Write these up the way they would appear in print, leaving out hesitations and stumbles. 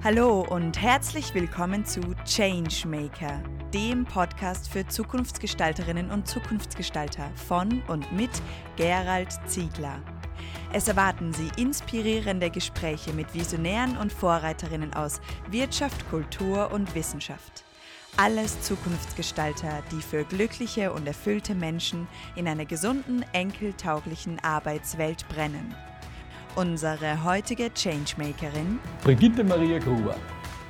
Hallo und herzlich willkommen zu Changemaker, dem Podcast für Zukunftsgestalterinnen und Zukunftsgestalter von und mit Gerald Ziegler. Es erwarten Sie inspirierende Gespräche mit Visionären und Vorreiterinnen aus Wirtschaft, Kultur und Wissenschaft. Alles Zukunftsgestalter, die für glückliche und erfüllte Menschen in einer gesunden, enkeltauglichen Arbeitswelt brennen. Unsere heutige Changemakerin Brigitte Maria Gruber.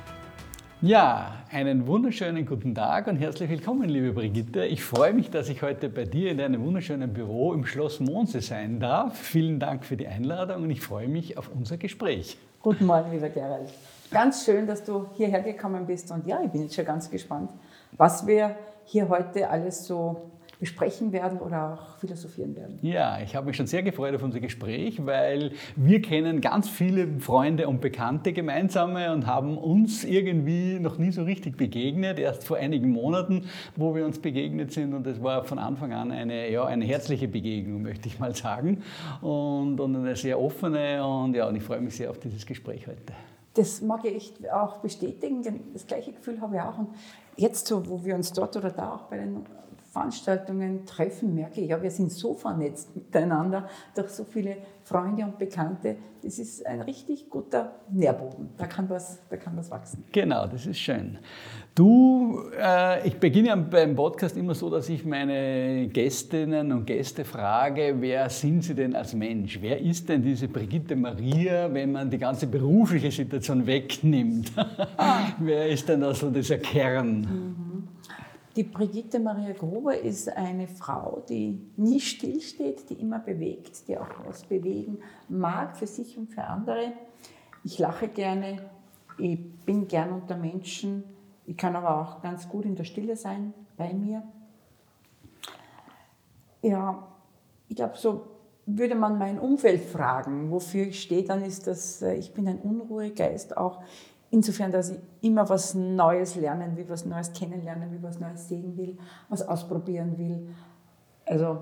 Ja, einen wunderschönen guten Tag und herzlich willkommen, liebe Brigitte. Ich freue mich, dass ich heute bei dir in deinem wunderschönen Büro im Schloss Monse sein darf. Vielen Dank für die Einladung und ich freue mich auf unser Gespräch. Guten Morgen, lieber Gerald. Ganz schön, dass du hierher gekommen bist und ja, ich bin jetzt schon ganz gespannt, was wir hier heute alles so besprechen werden oder auch philosophieren werden. Ja, ich habe mich schon sehr gefreut auf unser Gespräch, weil wir kennen ganz viele Freunde und Bekannte gemeinsame und haben uns irgendwie noch nie so richtig begegnet, erst vor einigen Monaten, wo wir uns begegnet sind und es war von Anfang an eine herzliche Begegnung, möchte ich mal sagen und eine sehr offene und ich freue mich sehr auf dieses Gespräch heute. Das mag ich echt auch bestätigen, denn das gleiche Gefühl habe ich auch. Und jetzt so, wo wir uns dort oder da auch bei den Veranstaltungen treffen, merke ich, ja, wir sind so vernetzt miteinander durch so viele Freunde und Bekannte. Das ist ein richtig guter Nährboden. Da kann was wachsen. Genau, das ist schön. Ich beginne beim Podcast immer so, dass ich meine Gästinnen und Gäste frage, wer sind sie denn als Mensch? Wer ist denn diese Brigitte Maria, wenn man die ganze berufliche Situation wegnimmt? Wer ist denn da so dieser Kern? Die Brigitte Maria Gruber ist eine Frau, die nie stillsteht, die immer bewegt, die auch was bewegen mag für sich und für andere. Ich lache gerne, ich bin gern unter Menschen, ich kann aber auch ganz gut in der Stille sein bei mir. Ja, ich glaube, so würde man mein Umfeld fragen, wofür ich stehe, dann ist das, ich bin ein Unruhegeist auch. Insofern, dass ich immer was Neues lernen will, was Neues kennenlernen will, was Neues sehen will, was ausprobieren will. Also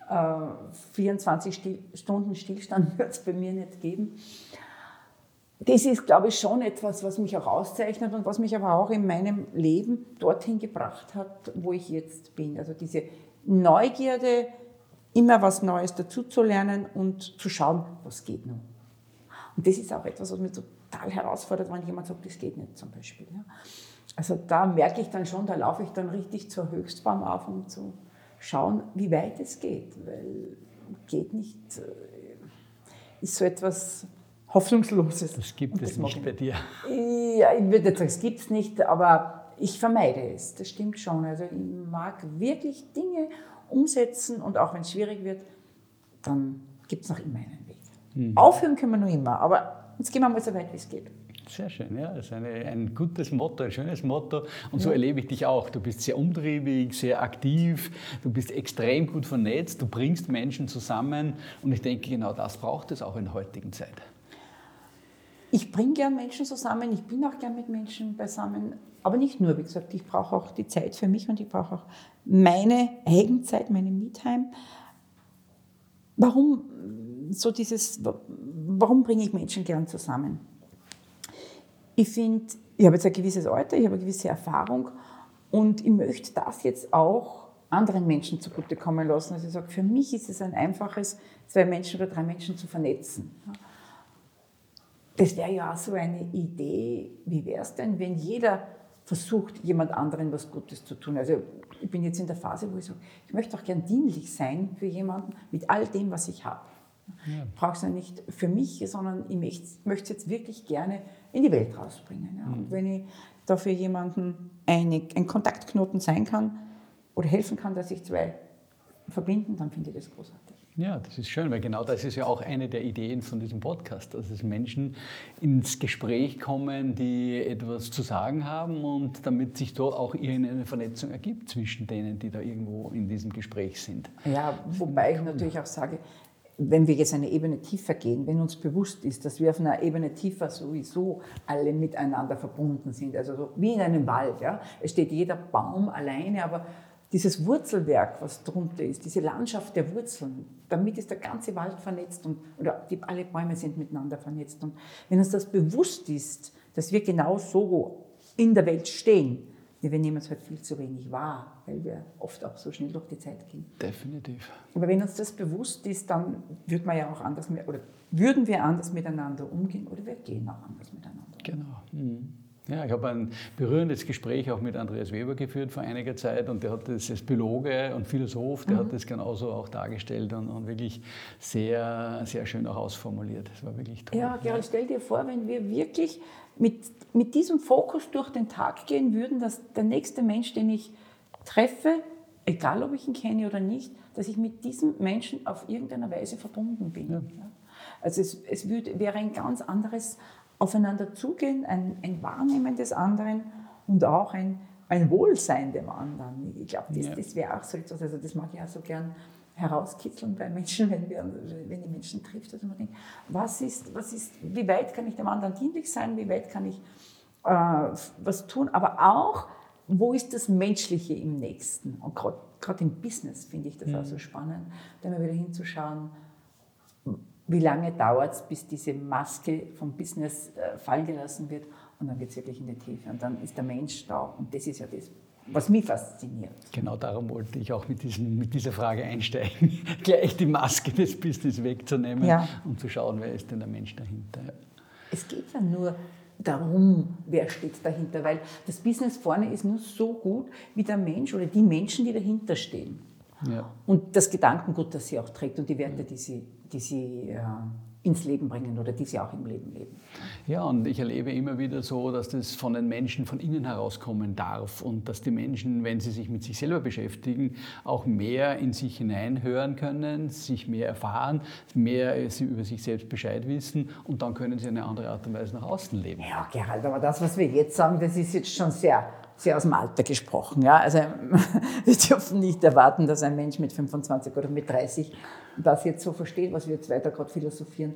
24 Stunden Stillstand wird es bei mir nicht geben. Das ist, glaube ich, schon etwas, was mich auch auszeichnet und was mich aber auch in meinem Leben dorthin gebracht hat, wo ich jetzt bin. Also diese Neugierde, immer was Neues dazuzulernen und zu schauen, was geht nun. Und das ist auch etwas, was mich total herausfordert, wenn jemand sagt, das geht nicht zum Beispiel. Ja. Also da merke ich dann schon, da laufe ich dann richtig zur Höchstbaum auf, um zu schauen, wie weit es geht. Weil geht nicht, ist so etwas Hoffnungsloses. Das gibt es nicht bei dir. Ja, ich würde nicht sagen, es gibt es nicht, aber ich vermeide es. Das stimmt schon. Also ich mag wirklich Dinge umsetzen und auch wenn es schwierig wird, dann gibt es noch immer einen Weg. Aufhören können wir noch immer, aber jetzt gehen wir mal so weit, wie es geht. Sehr schön, ja. Das ist ein gutes Motto, ein schönes Motto. Und so erlebe ich dich auch. Du bist sehr umtriebig, sehr aktiv, du bist extrem gut vernetzt, du bringst Menschen zusammen. Und ich denke, genau das braucht es auch in der heutigen Zeit. Ich bringe gern Menschen zusammen, ich bin auch gern mit Menschen beisammen. Aber nicht nur, wie gesagt, ich brauche auch die Zeit für mich und ich brauche auch meine Eigenzeit, meine Me-Time. Warum bringe ich Menschen gern zusammen? Ich finde, ich habe jetzt ein gewisses Alter, ich habe eine gewisse Erfahrung und ich möchte das jetzt auch anderen Menschen zugutekommen lassen. Also ich sage, für mich ist es ein einfaches, 2 Menschen oder 3 Menschen zu vernetzen. Das wäre ja auch so eine Idee, wie wäre es denn, wenn jeder versucht, jemand anderen was Gutes zu tun. Also ich bin jetzt in der Phase, wo ich sage, ich möchte auch gern dienlich sein für jemanden mit all dem, was ich habe. Ja. Ich brauche es ja nicht für mich, sondern ich möchte es jetzt wirklich gerne in die Welt rausbringen. Ja. Und wenn ich da für jemanden ein Kontaktknoten sein kann oder helfen kann, dass sich 2 verbinden, dann finde ich das großartig. Ja, das ist schön, weil genau das ist ja auch eine der Ideen von diesem Podcast, dass es Menschen ins Gespräch kommen, die etwas zu sagen haben und damit sich dort auch eine Vernetzung ergibt zwischen denen, die da irgendwo in diesem Gespräch sind. Ja, wobei ich natürlich auch sage, wenn wir jetzt eine Ebene tiefer gehen, wenn uns bewusst ist, dass wir auf einer Ebene tiefer sowieso alle miteinander verbunden sind, also so wie in einem Wald, ja, es steht jeder Baum alleine, aber dieses Wurzelwerk, was drunter ist, diese Landschaft der Wurzeln, damit ist der ganze Wald vernetzt alle Bäume sind miteinander vernetzt. Und wenn uns das bewusst ist, dass wir genau so in der Welt stehen. Wir nehmen es halt viel zu wenig wahr, weil wir oft auch so schnell durch die Zeit gehen. Definitiv. Aber wenn uns das bewusst ist, dann würden wir anders miteinander umgehen oder wir gehen auch anders miteinander um. Genau. Ja, ich habe ein berührendes Gespräch auch mit Andreas Weber geführt vor einiger Zeit und der hat das als Biologe und Philosoph, der hat das genauso auch dargestellt und wirklich sehr, sehr schön auch ausformuliert. Das war wirklich toll. Ja, Gerald, stell dir vor, wenn wir wirklich mit diesem Fokus durch den Tag gehen würden, dass der nächste Mensch, den ich treffe, egal ob ich ihn kenne oder nicht, dass ich mit diesem Menschen auf irgendeiner Weise verbunden bin. Ja. Also es wäre ein ganz anderes Aufeinander zugehen, ein Wahrnehmen des anderen und auch ein Wohlsein dem anderen. Ich glaube, das wäre auch so etwas, also das mag ich auch so gern herauskitzeln bei Menschen, wenn die Menschen trifft, dass man denkt, wie weit kann ich dem anderen dienlich sein, wie weit kann ich was tun, aber auch, wo ist das Menschliche im Nächsten? Und gerade im Business finde ich das auch so spannend, da mal wieder hinzuschauen, wie lange dauert es, bis diese Maske vom Business fallen gelassen wird und dann geht es wirklich in die Tiefe und dann ist der Mensch da und das ist ja das, was mich fasziniert. Genau darum wollte ich auch mit dieser Frage einsteigen, gleich die Maske des Business wegzunehmen und zu schauen, wer ist denn der Mensch dahinter. Ja. Es geht ja nur darum, wer steht dahinter, weil das Business vorne ist nur so gut wie der Mensch oder die Menschen, die dahinter stehen. Ja. Und das Gedankengut, das sie auch trägt und die Werte, die sie ins Leben bringen oder die sie auch im Leben leben. Ja, und ich erlebe immer wieder so, dass das von den Menschen von innen herauskommen darf und dass die Menschen, wenn sie sich mit sich selber beschäftigen, auch mehr in sich hineinhören können, sich mehr erfahren, mehr sie über sich selbst Bescheid wissen und dann können sie eine andere Art und Weise nach außen leben. Ja, Gerald, aber das, was wir jetzt sagen, das ist jetzt schon sehr aus dem Alter gesprochen. Ja? Also wir dürfen nicht erwarten, dass ein Mensch mit 25 oder mit 30 das jetzt so versteht, was wir jetzt weiter gerade philosophieren.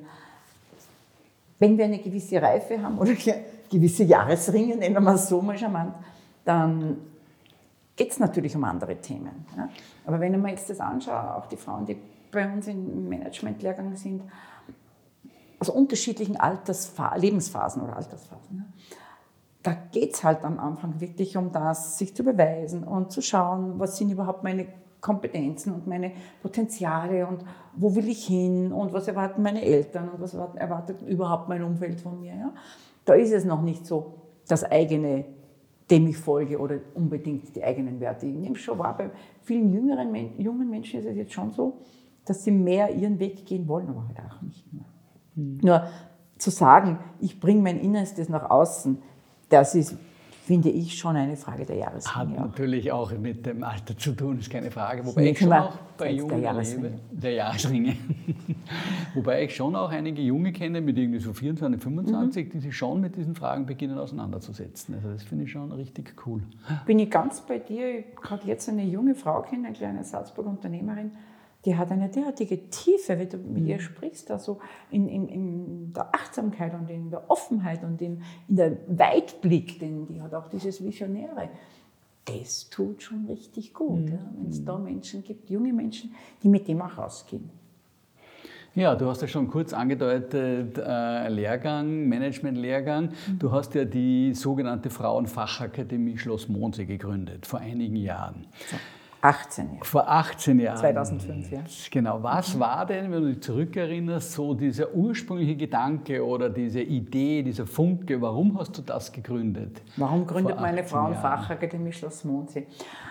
Wenn wir eine gewisse Reife haben oder gewisse Jahresringe, nennen wir es so mal charmant, dann geht es natürlich um andere Themen. Ja? Aber wenn ich mir jetzt das anschaue, auch die Frauen, die bei uns im Managementlehrgang sind, aus unterschiedlichen Lebensphasen oder Altersphasen, ja? Da geht es halt am Anfang wirklich um das, sich zu beweisen und zu schauen, was sind überhaupt meine Kompetenzen und meine Potenziale und wo will ich hin und was erwarten meine Eltern und was erwartet überhaupt mein Umfeld von mir. Ja? Da ist es noch nicht so das eigene, dem ich folge oder unbedingt die eigenen Werte. Ich nehme schon wahr, bei vielen jungen Menschen ist es jetzt schon so, dass sie mehr ihren Weg gehen wollen, aber halt auch nicht mehr. Nur zu sagen, ich bringe mein Innerstes nach außen, das ist, finde ich, schon eine Frage der Jahresringe. Hat natürlich auch mit dem Alter zu tun, ist keine Frage. Wobei ich schon auch bei Jungen erlebe, der Jahresringe. Wobei ich schon auch einige Junge kenne, mit irgendwie so 24, 25, die sich schon mit diesen Fragen beginnen auseinanderzusetzen. Also das finde ich schon richtig cool. Bin ich ganz bei dir. Ich habe gerade jetzt eine junge Frau kennen, eine kleine Salzburg-Unternehmerin, die hat eine derartige Tiefe, wenn du mit ihr sprichst, also in der Achtsamkeit und in der Offenheit und in der Weitblick, denn die hat auch dieses Visionäre. Das tut schon richtig gut, ja, wenn es da Menschen gibt, junge Menschen, die mit dem auch rausgehen. Ja, du hast ja schon kurz angedeutet, Lehrgang, Management-Lehrgang. Du hast ja die sogenannte Frauenfachakademie Schloss Mondsee gegründet, vor einigen Jahren. So. 18 Jahre. Vor 18 Jahren. 2005, ja. Genau. Was war denn, wenn du dich zurückerinnerst, so dieser ursprüngliche Gedanke oder diese Idee, dieser Funke, warum hast du das gegründet? Warum gründet meine Frauenfachakademie Schloss Mondsee?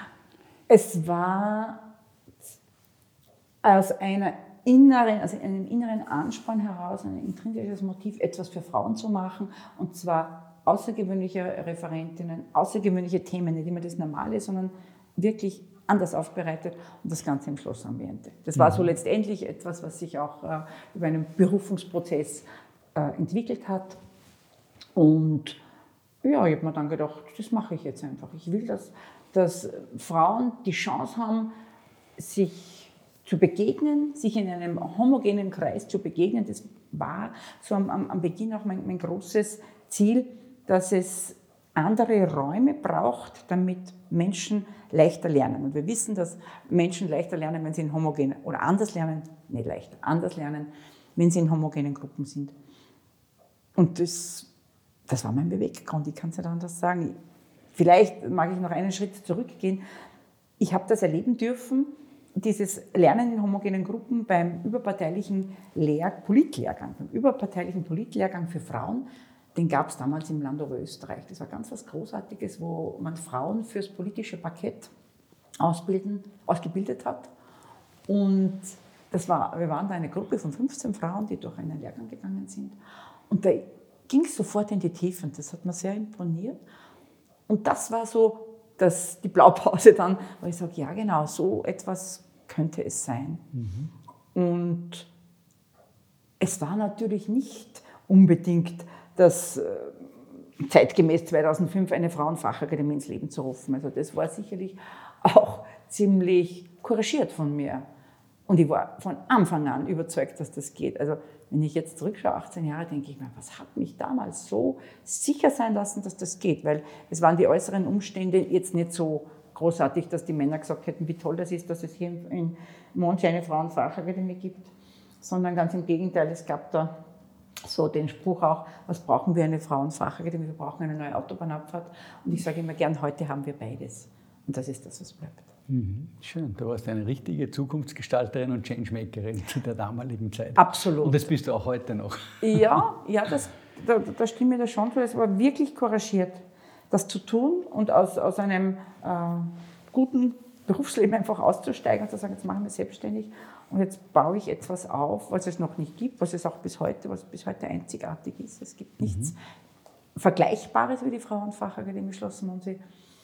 Es war aus einem inneren Ansporn heraus, ein intrinsisches Motiv, etwas für Frauen zu machen, und zwar außergewöhnliche Referentinnen, außergewöhnliche Themen, nicht immer das Normale, sondern wirklich anders aufbereitet und das Ganze im Schlossambiente. Das war so letztendlich etwas, was sich auch über einen Berufungsprozess entwickelt hat. Und ja, ich habe mir dann gedacht, das mache ich jetzt einfach. Ich will, dass Frauen die Chance haben, sich zu begegnen, sich in einem homogenen Kreis zu begegnen. Das war so am Beginn auch mein großes Ziel, dass es andere Räume braucht, damit Menschen leichter lernen. Und wir wissen, dass Menschen leichter lernen, wenn sie in homogenen, oder anders lernen, nicht leichter, anders lernen, wenn sie in homogenen Gruppen sind. Und das das war mein Beweggrund, ich kann es nicht anders sagen. Vielleicht mag ich noch einen Schritt zurückgehen. Ich habe das erleben dürfen, dieses Lernen in homogenen Gruppen beim überparteilichen Politlehrgang für Frauen, den gab es damals im Land Oberösterreich. Das war ganz was Großartiges, wo man Frauen fürs politische Parkett ausgebildet hat. Und wir waren da eine Gruppe von 15 Frauen, die durch einen Lehrgang gegangen sind. Und da ging es sofort in die Tiefe und das hat mir sehr imponiert. Und das war so die Blaupause dann, wo ich sage, ja genau, so etwas könnte es sein. Und es war natürlich nicht unbedingt das zeitgemäß 2005 eine Frauenfachakademie ins Leben zu rufen. Also das war sicherlich auch ziemlich couragiert von mir. Und ich war von Anfang an überzeugt, dass das geht. Also wenn ich jetzt zurückschaue, 18 Jahre, denke ich mir, was hat mich damals so sicher sein lassen, dass das geht? Weil es waren die äußeren Umstände jetzt nicht so großartig, dass die Männer gesagt hätten, wie toll das ist, dass es hier in Mondsee eine Frauenfachakademie gibt, sondern ganz im Gegenteil, es gab da so den Spruch auch, was brauchen wir eine Frauenfachakademie, wir brauchen eine neue Autobahnabfahrt. Und ich sage immer gern, heute haben wir beides. Und das ist das, was bleibt. Schön, du warst eine richtige Zukunftsgestalterin und Changemakerin zu der damaligen Zeit. Absolut. Und das bist du auch heute noch. Ja, da stimme ich da schon zu. Es war wirklich couragiert, das zu tun und aus einem guten Berufsleben einfach auszusteigen und zu sagen, jetzt machen wir selbstständig und jetzt baue ich etwas auf, was es noch nicht gibt, was bis heute einzigartig ist. Es gibt nichts Vergleichbares wie die Frauenfachakademie Schloss Mondsee.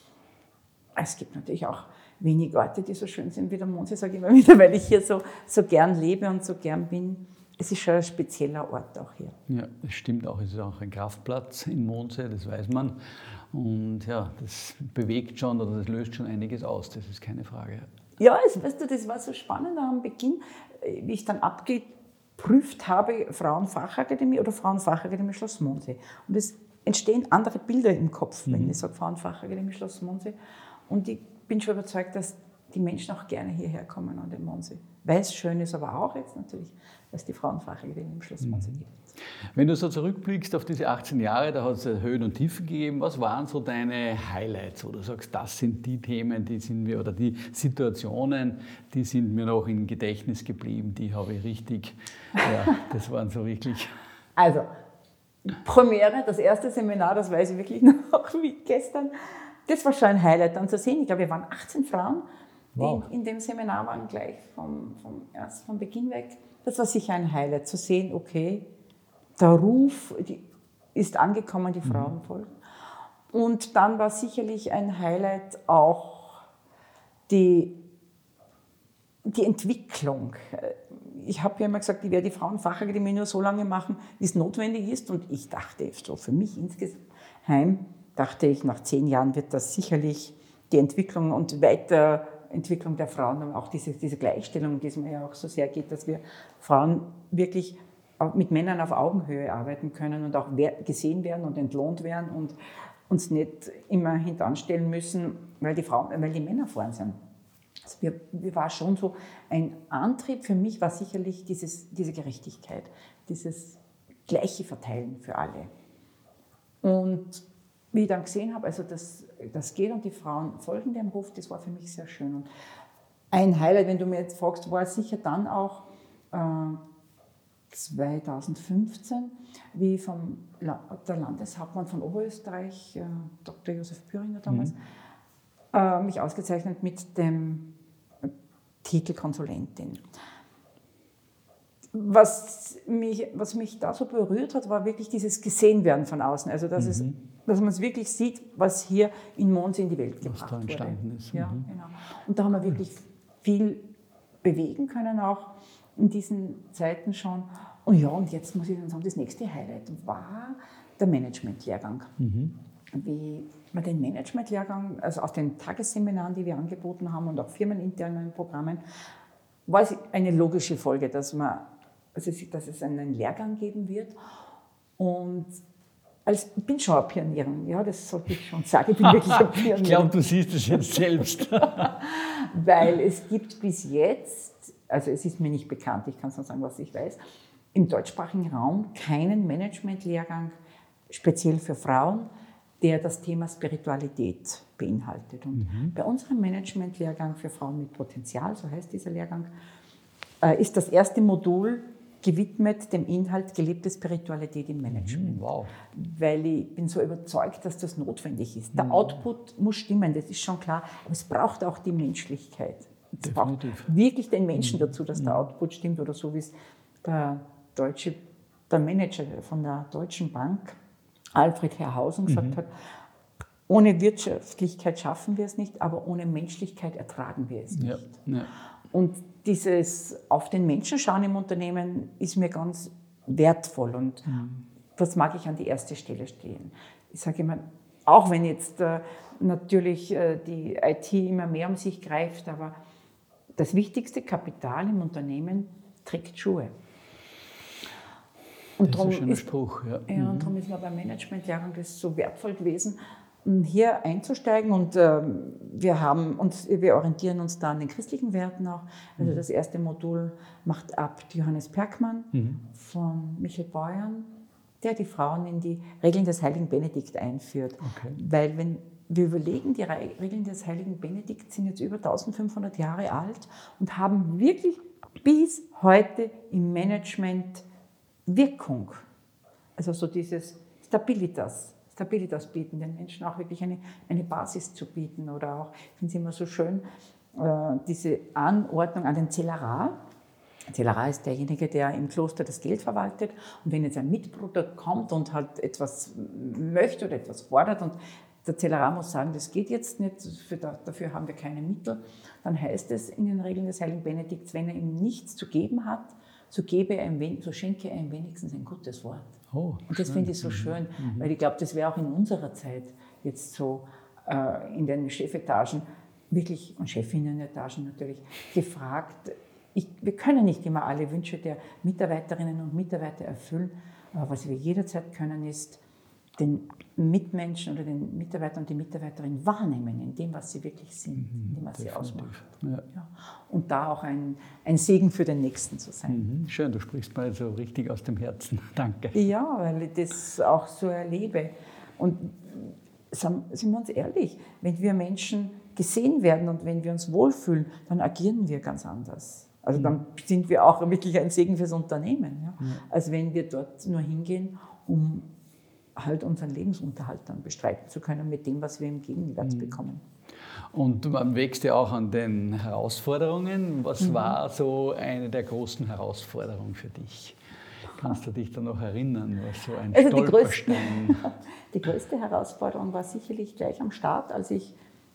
Es gibt natürlich auch wenig Orte, die so schön sind wie der Mondsee, sage ich immer wieder, weil ich hier so gern lebe und so gern bin. Es ist schon ein spezieller Ort auch hier. Ja, das stimmt auch. Es ist auch ein Kraftplatz in Mondsee, das weiß man. Und ja, das bewegt schon oder das löst schon einiges aus, das ist keine Frage. Ja, das war so spannend am Beginn, wie ich dann abgeprüft habe, Frauenfachakademie oder Frauenfachakademie Schloss Mondsee. Und es entstehen andere Bilder im Kopf, wenn ich sage Frauenfachakademie Schloss Mondsee. Und ich bin schon überzeugt, dass die Menschen auch gerne hierher kommen an den Mondsee. Weil es schön ist, aber auch jetzt natürlich, dass die Frauenfachakademie im Schloss Mondsee gibt. Wenn du so zurückblickst auf diese 18 Jahre, da hat es Höhen und Tiefen gegeben. Was waren so deine Highlights, wo du sagst, das sind die Themen, oder die Situationen, die sind mir noch im Gedächtnis geblieben, die habe ich richtig, ja, das waren so wirklich... Also, Premiere, das erste Seminar, das weiß ich wirklich noch wie gestern, das war schon ein Highlight dann zu sehen. Ich glaube, wir waren 18 Frauen, die in dem Seminar waren, gleich vom Beginn weg. Das war sicher ein Highlight, zu sehen, okay, der Ruf ist angekommen, die Frauen folgen. Und dann war sicherlich ein Highlight auch die Entwicklung. Ich habe ja immer gesagt, ich werde die Frauenfachakademie nur so lange machen, wie es notwendig ist. Und ich dachte, so für mich insgeheim, dachte ich, nach 10 Jahren wird das sicherlich die Entwicklung und Weiterentwicklung der Frauen und auch diese Gleichstellung, die es mir ja auch so sehr geht, dass wir Frauen wirklich auch mit Männern auf Augenhöhe arbeiten können und auch gesehen werden und entlohnt werden und uns nicht immer hintanstellen müssen, weil die Männer vorn sind. Also wir war schon so ein Antrieb für mich, war sicherlich diese Gerechtigkeit, dieses gleiche Verteilen für alle. Und wie ich dann gesehen habe, also das geht und die Frauen folgen dem Ruf, das war für mich sehr schön. Und ein Highlight, wenn du mir jetzt fragst, war sicher dann auch 2015, wie der Landeshauptmann von Oberösterreich, Dr. Josef Püringer damals, mich ausgezeichnet mit dem Titel Konsulentin. Was mich da so berührt hat, war wirklich dieses Gesehenwerden von außen. Also dass man es wirklich sieht, was hier in Mondsee in die Welt gebracht wurde. Was da entstanden ist. Ja, genau. Und da haben wir wirklich viel bewegen können, auch in diesen Zeiten schon. Und ja, und jetzt muss ich dann sagen, das nächste Highlight war der Managementlehrgang. Wie man den Managementlehrgang, also aus den Tagesseminaren, die wir angeboten haben und auch firmeninternen Programmen, war es eine logische Folge, dass es einen Lehrgang geben wird. Und ich bin schon eine Pionierin, ja, das sollte ich schon sagen, ich bin wirklich eine Pionierin. Ich glaube, du siehst es jetzt selbst. Weil es gibt bis jetzt, also es ist mir nicht bekannt, ich kann es nur sagen, was ich weiß, im deutschsprachigen Raum keinen Managementlehrgang speziell für Frauen, der das Thema Spiritualität beinhaltet. Und bei unserem Management-Lehrgang für Frauen mit Potenzial, so heißt dieser Lehrgang, ist das erste Modul gewidmet dem Inhalt gelebte Spiritualität im Management. Wow. Weil ich bin so überzeugt, dass das notwendig ist. Der Output muss stimmen, das ist schon klar, aber es braucht auch die Menschlichkeit. Es braucht wirklich den Menschen dazu, dass der Output stimmt, oder so wie es der Manager von der Deutschen Bank, Alfred Herrhausen, gesagt hat: Ohne Wirtschaftlichkeit schaffen wir es nicht, aber ohne Menschlichkeit ertragen wir es nicht. Ja. Und dieses auf den Menschen schauen im Unternehmen ist mir ganz wertvoll, und das mag ich an die erste Stelle stehen. Ich sage immer, auch wenn jetzt natürlich die IT immer mehr um sich greift, aber das wichtigste Kapital im Unternehmen trägt Schuhe. Und das ist ein schöner Spruch. Und darum ist mir beim Management-Lehrgang das so wertvoll gewesen, hier einzusteigen. Und wir orientieren uns da an den christlichen Werten auch. Also das erste Modul macht Abt Johannes Perkmann von Michael Beuern, der die Frauen in die Regeln des heiligen Benedikt einführt. Okay. Weil wenn wir überlegen, die Regeln des heiligen Benedikt sind jetzt über 1500 Jahre alt und haben wirklich bis heute im Management Wirkung. Also so dieses Stabilitas bieten, den Menschen auch wirklich eine Basis zu bieten. Oder auch, ich finde es immer so schön, diese Anordnung an den Zellerar. Der Zellerar ist derjenige, der im Kloster das Geld verwaltet. Und wenn jetzt ein Mitbruder kommt und halt etwas möchte oder etwas fordert und der Zellerar muss sagen, das geht jetzt nicht, dafür haben wir keine Mittel, dann heißt es in den Regeln des heiligen Benedikts, wenn er ihm nichts zu geben hat, so schenke er ihm wenigstens ein gutes Wort. Oh, und das finde ich so schön, weil ich glaube, das wäre auch in unserer Zeit jetzt so in den Chefetagen wirklich, und Chefinnenetagen natürlich, gefragt. Wir können nicht immer alle Wünsche der Mitarbeiterinnen und Mitarbeiter erfüllen, aber was wir jederzeit können, ist den Mitmenschen oder den Mitarbeiter und die Mitarbeiterin wahrnehmen in dem, was sie wirklich sind, in dem, was sie ausmacht. Ja. Und da auch ein Segen für den Nächsten zu sein. Schön, du sprichst mal so richtig aus dem Herzen. Danke. Ja, weil ich das auch so erlebe. Und sind wir uns ehrlich, wenn wir Menschen gesehen werden und wenn wir uns wohlfühlen, dann agieren wir ganz anders. Also dann sind wir auch wirklich ein Segen fürs Unternehmen. Ja? Als wenn wir dort nur hingehen, um halt unseren Lebensunterhalt dann bestreiten zu können mit dem, was wir im Gegenwert bekommen. Und man wächst ja auch an den Herausforderungen. Was war so eine der großen Herausforderungen für dich? Kannst du dich da noch erinnern, was so ein Stolperstein? Die größte Herausforderung war sicherlich gleich am Start, als ich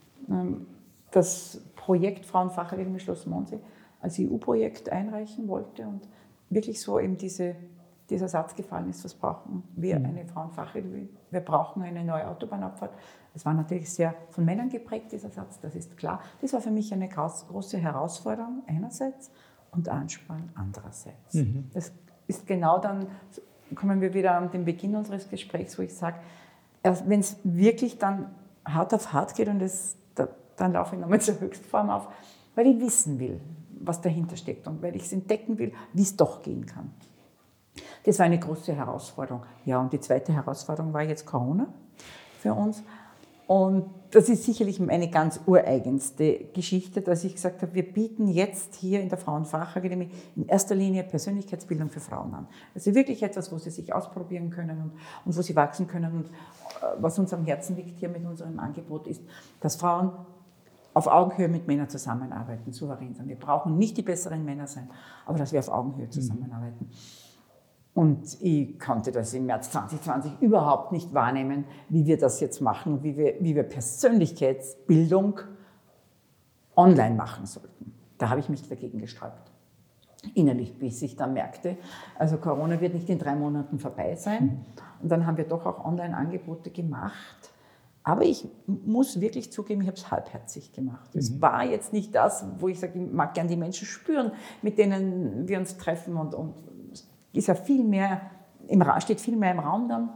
das Projekt Frauenfachakademie Schloss Mondsee als EU-Projekt einreichen wollte und wirklich so eben dieser Satz gefallen ist: Was brauchen wir? Eine Frauenfachakademie. Wir brauchen eine neue Autobahnabfahrt. Das war natürlich sehr von Männern geprägt, dieser Satz, das ist klar. Das war für mich eine große Herausforderung einerseits und Ansporn andererseits. Das ist genau dann, kommen wir wieder an den Beginn unseres Gesprächs, wo ich sage, erst wenn es wirklich dann hart auf hart geht und dann laufe ich nochmal zur Höchstform auf, weil ich wissen will, was dahinter steckt und weil ich es entdecken will, wie es doch gehen kann. Das war eine große Herausforderung. Ja, und die zweite Herausforderung war jetzt Corona für uns. Und das ist sicherlich meine ganz ureigenste Geschichte, dass ich gesagt habe, wir bieten jetzt hier in der Frauenfachakademie in erster Linie Persönlichkeitsbildung für Frauen an. Also wirklich etwas, wo sie sich ausprobieren können und wo sie wachsen können. Und was uns am Herzen liegt hier mit unserem Angebot ist, dass Frauen auf Augenhöhe mit Männern zusammenarbeiten, souverän sein. Wir brauchen nicht die besseren Männer sein, aber dass wir auf Augenhöhe zusammenarbeiten. Und ich konnte das im März 2020 überhaupt nicht wahrnehmen, wie wir das jetzt machen, wie wir Persönlichkeitsbildung online machen sollten. Da habe ich mich dagegen gesträubt. Innerlich, bis ich dann merkte, also Corona wird nicht in 3 Monaten vorbei sein. Und dann haben wir doch auch Online-Angebote gemacht. Aber ich muss wirklich zugeben, ich habe es halbherzig gemacht. Es war jetzt nicht das, wo ich sage, ich mag gerne die Menschen spüren, mit denen wir uns treffen und ist ja viel mehr steht viel mehr im Raum dann.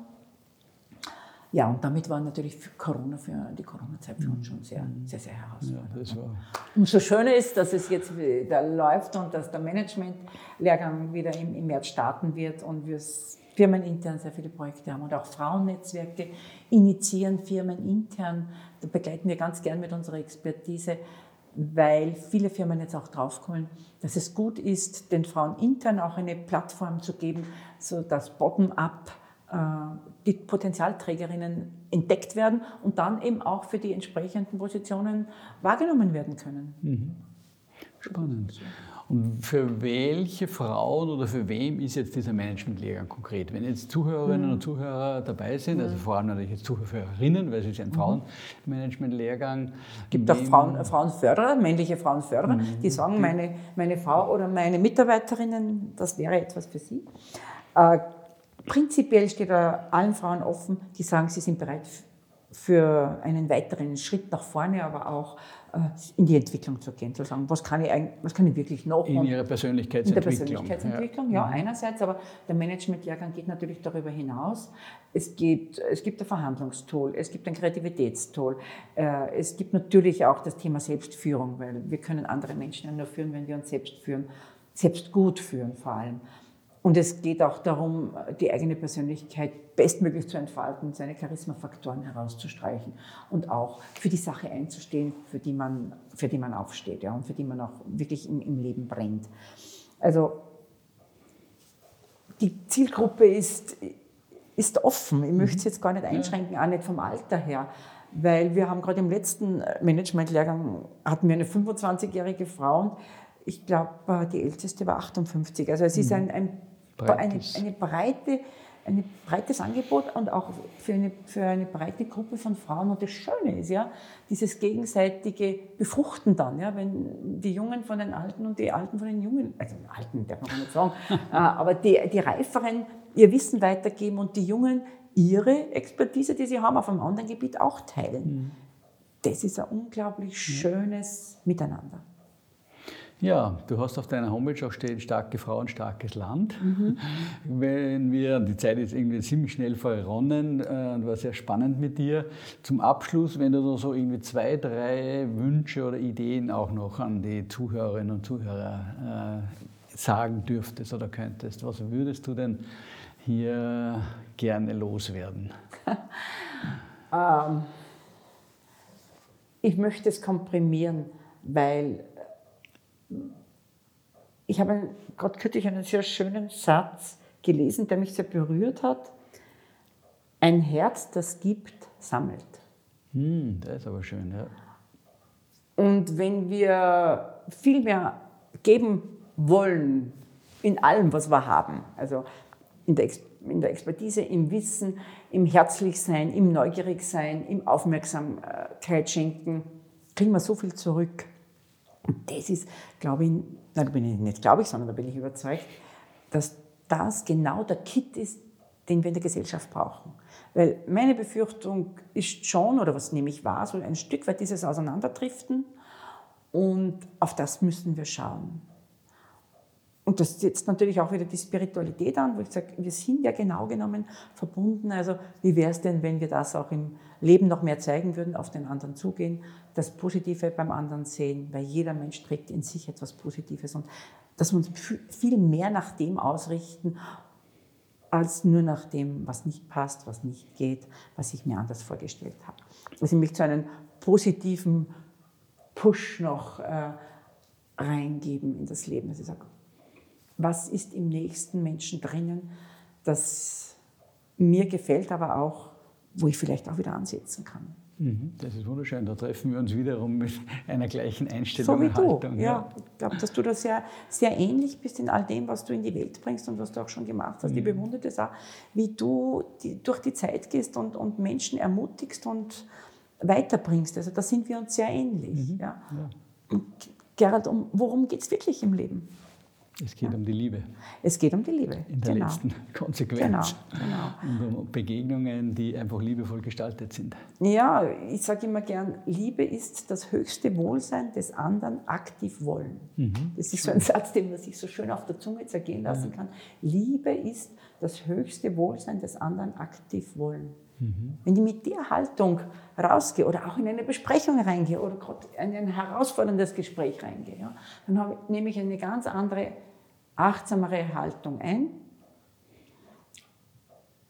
Ja, und damit war natürlich die Corona-Zeit für uns schon sehr, sehr, sehr herausfordernd. Ja, und so schön ist, dass es jetzt wieder läuft und dass der Management-Lehrgang wieder im März starten wird und wir firmenintern sehr viele Projekte haben und auch Frauennetzwerke initiieren firmenintern. Da begleiten wir ganz gern mit unserer Expertise, weil viele Firmen jetzt auch draufkommen, dass es gut ist, den Frauen intern auch eine Plattform zu geben, sodass bottom-up die Potenzialträgerinnen entdeckt werden und dann eben auch für die entsprechenden Positionen wahrgenommen werden können. Spannend. Und für welche Frauen oder für wem ist jetzt dieser Management-Lehrgang konkret? Wenn jetzt Zuhörerinnen und Zuhörer dabei sind, also vor allem natürlich jetzt Zuhörerinnen, weil es ist ja ein Frauenmanagement-Lehrgang. Es gibt auch Frauenförderer, männliche Frauenförderer, die sagen, meine Frau oder meine Mitarbeiterinnen, das wäre etwas für sie. Prinzipiell steht da allen Frauen offen, die sagen, sie sind bereit für einen weiteren Schritt nach vorne, aber auch in die Entwicklung zu gehen, zu sagen, was kann ich wirklich noch? In ihrer Persönlichkeitsentwicklung. In der Persönlichkeitsentwicklung, ja, einerseits, aber der Management-Lehrgang geht natürlich darüber hinaus. Es gibt ein Verhandlungstool, es gibt ein Kreativitätstool, es gibt natürlich auch das Thema Selbstführung, weil wir können andere Menschen ja nur führen, wenn wir uns selbst führen, selbst gut führen vor allem. Und es geht auch darum, die eigene Persönlichkeit bestmöglich zu entfalten, seine Charismafaktoren herauszustreichen und auch für die Sache einzustehen, für die man aufsteht, ja, und für die man auch wirklich im Leben brennt. Also die Zielgruppe ist offen. Ich möchte es jetzt gar nicht einschränken, auch nicht vom Alter her. Weil wir haben gerade im letzten Management-Lehrgang hatten wir eine 25-jährige Frau und ich glaube, die älteste war 58. Also es ist ein breites Angebot und auch für eine breite Gruppe von Frauen. Und das Schöne ist ja, dieses gegenseitige Befruchten dann, ja, wenn die Jungen von den Alten und die Alten von den Jungen, also die Alten darf man nicht sagen, aber die Reiferen ihr Wissen weitergeben und die Jungen ihre Expertise, die sie haben, auf einem anderen Gebiet auch teilen. Das ist ein unglaublich schönes Miteinander. Ja, du hast auf deiner Homepage auch stehen, starke Frauen, starkes Land. Die Zeit ist irgendwie ziemlich schnell verronnen und war sehr spannend mit dir. Zum Abschluss, wenn du noch so irgendwie 2, 3 Wünsche oder Ideen auch noch an die Zuhörerinnen und Zuhörer sagen dürftest oder könntest, was würdest du denn hier gerne loswerden? Ich möchte es komprimieren, weil ich habe gerade kürzlich einen sehr schönen Satz gelesen, der mich sehr berührt hat. Ein Herz, das gibt, sammelt. Das ist aber schön, ja. Und wenn wir viel mehr geben wollen in allem, was wir haben, also in der Expertise, im Wissen, im Herzlichsein, im Neugierigsein, im Aufmerksamkeit schenken, kriegen wir so viel zurück. Und das ist, glaube ich, da bin ich nicht glaube ich, sondern da bin ich überzeugt, dass das genau der Kit ist, den wir in der Gesellschaft brauchen. Weil meine Befürchtung ist schon, oder was nehme ich wahr, so ein Stück weit dieses Auseinanderdriften und auf das müssen wir schauen. Und das setzt natürlich auch wieder die Spiritualität an, wo ich sage, wir sind ja genau genommen verbunden. Also wie wäre es denn, wenn wir das auch im Leben noch mehr zeigen würden, auf den anderen zugehen, das Positive beim anderen sehen, weil jeder Mensch trägt in sich etwas Positives und dass wir uns viel mehr nach dem ausrichten, als nur nach dem, was nicht passt, was nicht geht, was ich mir anders vorgestellt habe. Also ich möchte so einen positiven Push noch reingeben in das Leben. Also ich sage, was ist im nächsten Menschen drinnen, das mir gefällt, aber auch, wo ich vielleicht auch wieder ansetzen kann. Das ist wunderschön. Da treffen wir uns wiederum mit einer gleichen Einstellung so wie und Haltung. Du. Ja, ich glaube, dass du da sehr, sehr ähnlich bist in all dem, was du in die Welt bringst und was du auch schon gemacht hast. Ich bewundere das auch, wie du durch die Zeit gehst und Menschen ermutigst und weiterbringst. Also da sind wir uns sehr ähnlich. Ja. Und Gerald, worum geht es wirklich im Leben? Es geht um die Liebe. Es geht um die Liebe. In der letzten Konsequenz. Genau. Und um Begegnungen, die einfach liebevoll gestaltet sind. Ja, ich sage immer gern, Liebe ist das höchste Wohlsein des anderen aktiv wollen. Das ist so ein Satz, den man sich so schön auf der Zunge zergehen lassen kann. Liebe ist das höchste Wohlsein des anderen aktiv wollen. Wenn ich mit der Haltung rausgehe oder auch in eine Besprechung reingehe oder gerade in ein herausforderndes Gespräch reingehe, ja, dann nehme ich eine ganz andere, achtsamere Haltung ein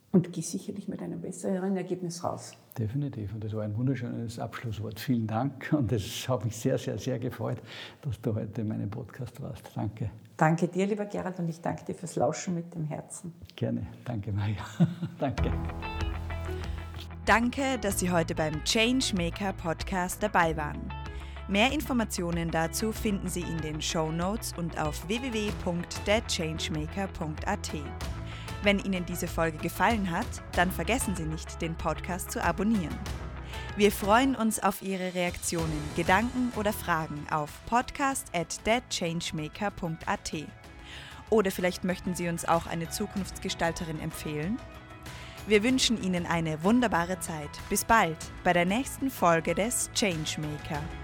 und gehe sicherlich mit einem besseren Ergebnis raus. Definitiv. Und das war ein wunderschönes Abschlusswort. Vielen Dank. Und es hat mich sehr, sehr, sehr gefreut, dass du heute in meinem Podcast warst. Danke. Danke dir, lieber Gerald, und ich danke dir fürs Lauschen mit dem Herzen. Gerne. Danke, Maja. Danke. Danke, dass Sie heute beim Changemaker Podcast dabei waren. Mehr Informationen dazu finden Sie in den Shownotes und auf www.thechangemaker.at. Wenn Ihnen diese Folge gefallen hat, dann vergessen Sie nicht, den Podcast zu abonnieren. Wir freuen uns auf Ihre Reaktionen, Gedanken oder Fragen auf podcast@thechangemaker.at. Oder vielleicht möchten Sie uns auch eine Zukunftsgestalterin empfehlen? Wir wünschen Ihnen eine wunderbare Zeit. Bis bald bei der nächsten Folge des Changemaker.